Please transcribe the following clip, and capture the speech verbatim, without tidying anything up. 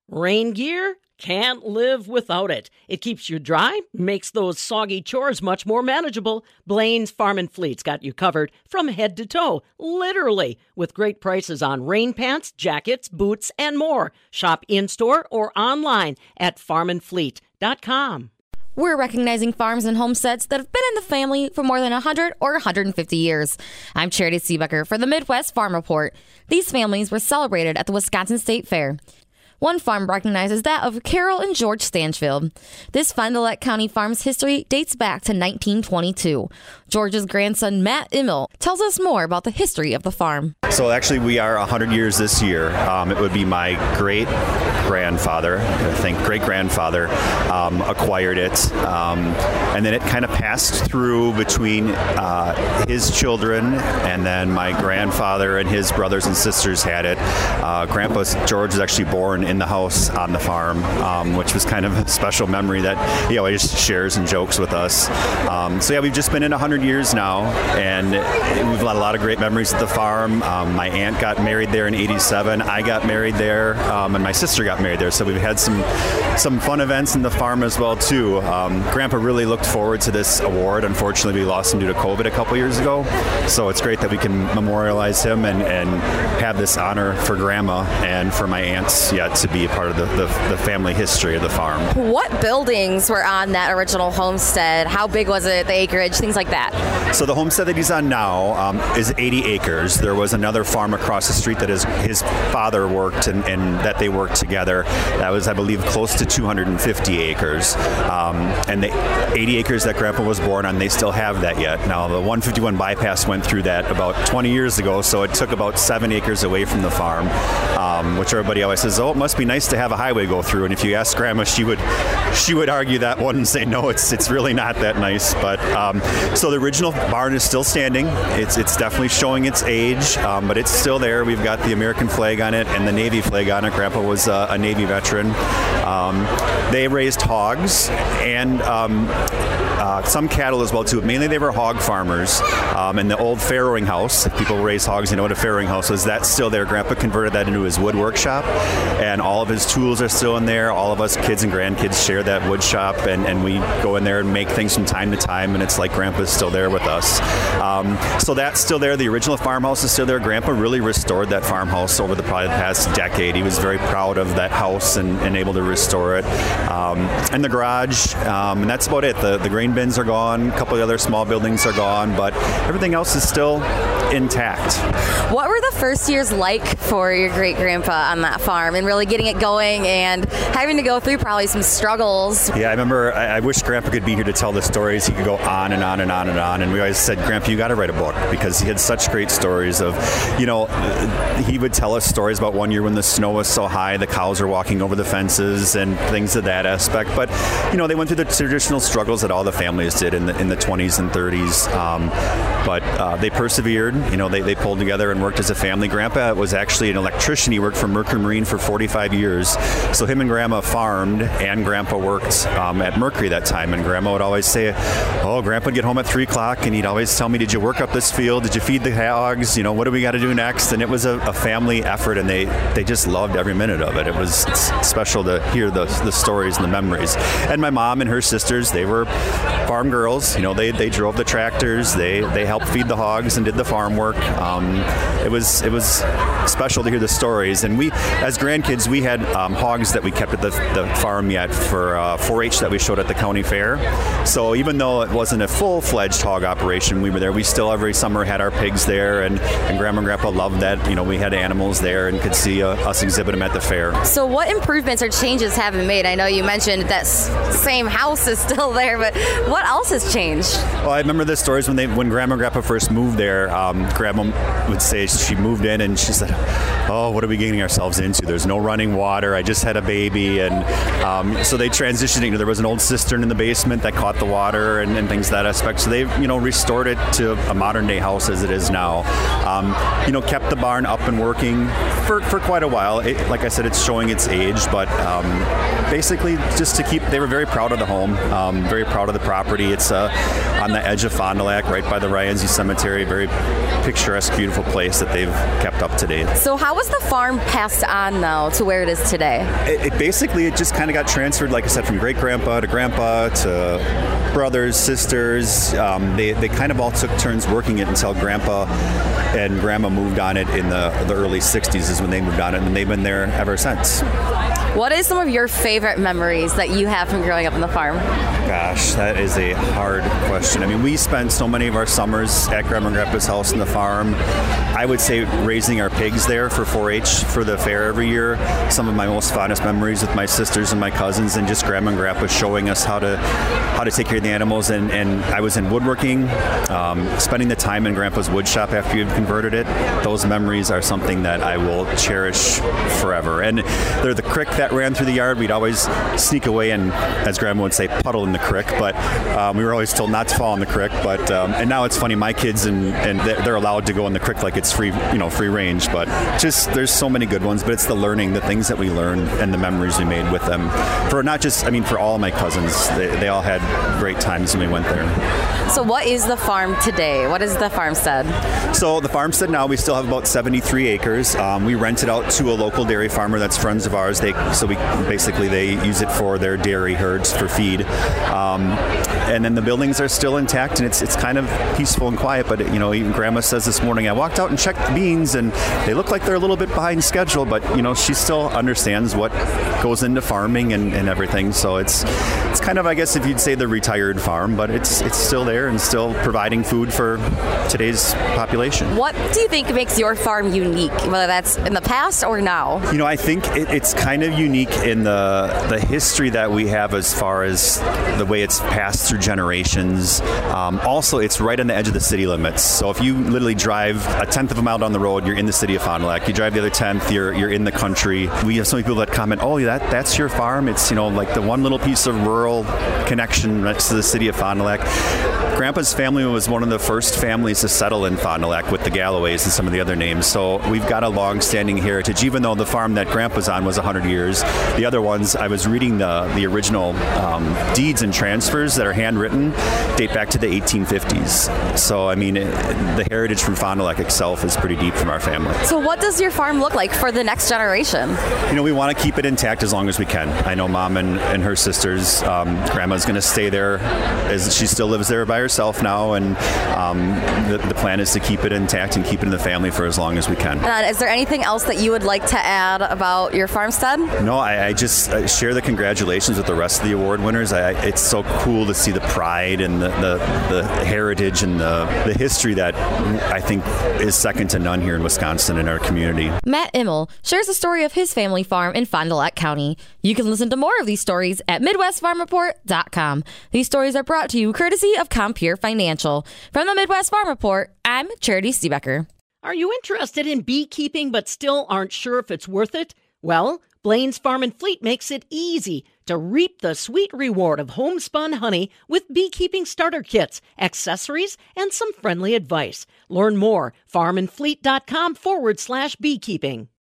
Rain gear? Can't live without it. It keeps you dry, makes those soggy chores much more manageable. Blaine's Farm and Fleet's got you covered from head to toe, literally, with great prices on rain pants, jackets, boots, and more. Shop in-store or online at farm and fleet dot com. We're recognizing farms and homesteads that have been in the family for more than one hundred or one hundred fifty years. I'm Charity Seebecker for the Midwest Farm Report. These families were celebrated at the Wisconsin State Fair. One farm recognizes that of Carol and George Stanchfield. This Fond du Lac County farm's history dates back to nineteen twenty-two. George's grandson, Matt Immel, tells us more about the history of the farm. So actually we are one hundred years this year. Um, it would be my great-grandfather, I think great-grandfather, um, acquired it. Um, and then it kind of passed through between uh, his children, and then my grandfather and his brothers and sisters had it. Uh, Grandpa George was actually born in the house on the farm, um, which was kind of a special memory that he always shares and jokes with us. Um, so yeah, we've just been in one hundred years now, and we've had a lot of great memories at the farm. Um, my aunt got married there in eighty-seven. I got married there, um, and my sister got married there. So we've had some some fun events in the farm as well too. Um, Grandpa really looked forward to this award. Unfortunately, we lost him due to COVID a couple years ago. So it's great that we can memorialize him and, and have this honor for Grandma and for my aunts yet to be a part of the, the, the family history of the farm. What buildings were on that original homestead? How big was it, the acreage, things like that? So the homestead that he's on now um, is eighty acres. There was another farm across the street that his, his father worked and, and that they worked together. That was, I believe, close to two hundred fifty acres. Um, and the eighty acres that Grandpa was born on, they still have that yet. Now, the one fifty-one bypass went through that about twenty years ago, so it took about seven acres away from the farm, um, which everybody always says, oh, it must be nice to have a highway go through. And if you ask Grandma, she would she would argue that one and say, no, it's it's really not that nice. But um, so the original barn is still standing. It's it's definitely showing its age, um, but it's still there. We've got the American flag on it and the Navy flag on it. Grandpa was uh, a Navy veteran. Um, they raised hogs and um, uh, some cattle as well too. Mainly they were hog farmers. Um, and the old farrowing house, if people raise hogs, you know what a farrowing house is. That's still there. Grandpa converted that into his wood workshop, and all of his tools are still in there. All of us kids and grandkids share that wood shop, and, and we go in there and make things from time to time, and it's like Grandpa's still there with us. Um, so that's still there. The original farmhouse is still there. Grandpa really restored that farmhouse over the probably the past decade. He was very proud of that house and, and able to restore it. Um, and the garage, um, and that's about it. The, the grain bins are gone. A couple of other small buildings are gone, but everything else is still intact. What were the first years like for your great-grandpa on that farm and really getting it going and having to go through probably some struggles? Yeah, I remember, I, I wish Grandpa could be here to tell the stories. He could go on and on and on and on, and we always said, Grandpa, you got to write a book, because he had such great stories of, you know, he would tell us stories about one year when the snow was so high, the cows were walking over the fences and things of that aspect. But, you know, they went through the traditional struggles that all the families did in the in the twenties and thirties. Um, but uh, they persevered. You know, they, they pulled together and worked as a family. Grandpa was actually an electrician. He worked for Mercury Marine for forty-five years. So him and Grandma farmed, and Grandpa worked um, at Mercury that time. And Grandma would always say, oh, Grandpa would get home at three o'clock, and he'd always tell me, did you work up this field? Did you feed the hogs? You know, what do we got to do next? And it was a, a family effort, and they, they just loved every minute of it. It was special to hear the, the stories and the memories. And my mom and her sisters, they were farm girls. You know, they, they drove the tractors. They they helped feed the hogs and did the farm work. Um, it was it was special to hear the stories. And we, as grandkids, we had um, hogs that we kept at the, the farm yet for uh, four H that we showed at the county fair. So even though it wasn't a full-fledged hog operation, we were there. We still every summer had our pigs there, and, and Grandma and Grandpa loved that. You know, we had animals there and could see uh, us exhibit them at the fair. So what improvements or changes have been made? I know you mentioned that s- same house is still there, but what else has changed? Well, I remember the stories when they when Grandma and Grandpa first moved there. Um, Grandma would say she moved in and she said, oh, what are we getting ourselves into? There's no running water. I just had a baby. And um, so they transitioned. You know, there was an old cistern in the basement that caught the water and, and things of that aspect. So they, you know, restored it to a modern day house as it is now. Um, you know, kept the barn up and working for, for quite a while. It, like I said, it's showing its age, but um, basically just to keep, they were very proud of the home, um, very proud of the property. It's uh, on the edge of Fond du Lac, right by the Rienzi Cemetery. Very picturesque, beautiful place that they've kept up to date. So how was the farm passed on, though, to where it is today? It, it basically, it just kind of got transferred, like I said, from great-grandpa to grandpa to brothers, sisters. Um, they, they kind of all took turns working it until grandpa and grandma moved on it in the, the early sixties is when they moved on it, and they've been there ever since. What is some of your favorite memories that you have from growing up on the farm? Gosh, that is a hard question. I mean, we spent so many of our summers at Grandma and Grandpa's house in the farm. I would say raising our pigs there for four H for the fair every year. Some of my most fondest memories with my sisters and my cousins, and just Grandma and Grandpa showing us how to how to take care of the animals. And, and I was in woodworking, um, spending the time in Grandpa's wood shop after you had converted it. Those memories are something that I will cherish forever. And they're the creek that ran through the yard. We'd always sneak away and, as Grandma would say, puddle in the creek. But um, we were always told not to fall in the creek. But um, and now it's funny, my kids and, and they're allowed to go in the creek like it's free, you know, free range. But just there's so many good ones. But it's the learning, the things that we learned, and the memories we made with them. For not just, I mean, for all my cousins, they, they all had great times when we went there. So what is the farm today? What is the farmstead? So the farmstead now, we still have about seventy-three acres. Um, we rent it out to a local dairy farmer that's friends of ours. They so we basically they use it for their dairy herds for feed. Um, and then the buildings are still intact, and it's it's kind of peaceful and quiet. But you know, even Grandma says this morning, I walked out and checked the beans, and they look like they're a little bit behind schedule. But you know, she still understands what goes into farming and, and everything. So it's it's kind of, I guess, if you'd say the retired farm, but it's it's still there and still providing food for today's population. What do you think makes your farm unique, whether that's in the past or now? You know, I think it, it's kind of unique in the the history that we have as far as the way it's passed through generations. Um, also, it's right on the edge of the city limits. So if you literally drive a tenth of a mile down the road, you're in the city of Fond du Lac. You drive the other tenth, you're you're in the country. We have so many people that comment, oh, that that's your farm. It's, you know, like the one little piece of rural connection next to the city of Fond du Lac. Grandpa's family was one of the first families to settle in Fond du Lac with the Galloways and some of the other names. So we've got a long-standing heritage, even though the farm that Grandpa's on was one hundred years. The other ones, I was reading the, the original um, deeds and transfers that are handwritten, date back to the eighteen fifties. So, I mean, it, the heritage from Fond du Lac itself is pretty deep from our family. So what does your farm look like for the next generation? You know, we want to keep it intact as long as we can. I know Mom and, and her sisters, um, Grandma's going to stay there, as she still lives there by herself now, and um, the, the plan is to keep it intact and keep it in the family for as long as we can. And is there anything else that you would like to add about your farmstead? No, I, I just I share the congratulations with the rest of the award winners. I, it's so cool to see the pride and the, the, the heritage and the, the history that I think is second to none here in Wisconsin in our community. Matt Immel shares the story of his family farm in Fond du Lac County. You can listen to more of these stories at Midwest Farm Report dot com. These stories are brought to you courtesy of Compeer Financial. From the Midwest Farm Report, I'm Charity Seebecker. Are you interested in beekeeping but still aren't sure if it's worth it? Well, Blaine's Farm and Fleet makes it easy to reap the sweet reward of homespun honey with beekeeping starter kits, accessories, and some friendly advice. Learn more, farmandfleet.com forward slash beekeeping.